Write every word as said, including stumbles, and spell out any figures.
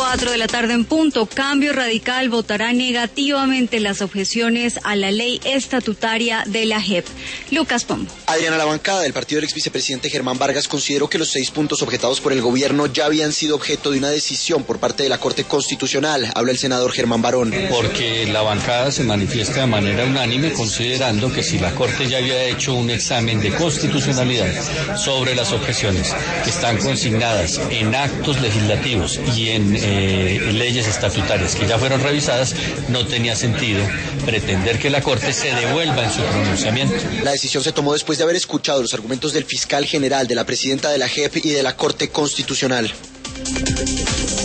cuatro de la tarde en punto. Cambio Radical votará negativamente las objeciones a la ley estatutaria de la J E P. Lucas Pombo. Adriana, la bancada del partido del ex vicepresidente Germán Vargas consideró que los seis puntos objetados por el gobierno ya habían sido objeto de una decisión por parte de la Corte Constitucional. Habla el senador Germán Barón. Porque la bancada se manifiesta de manera unánime considerando que si la Corte ya había hecho un examen de constitucionalidad sobre las objeciones que están consignadas en actos legislativos y en eh, leyes estatutarias que ya fueron revisadas, no tenía sentido pretender que la Corte se devuelva en su pronunciamiento. La decisión se tomó después de haber escuchado los argumentos del fiscal general, de la presidenta de la J E P y de la Corte Constitucional.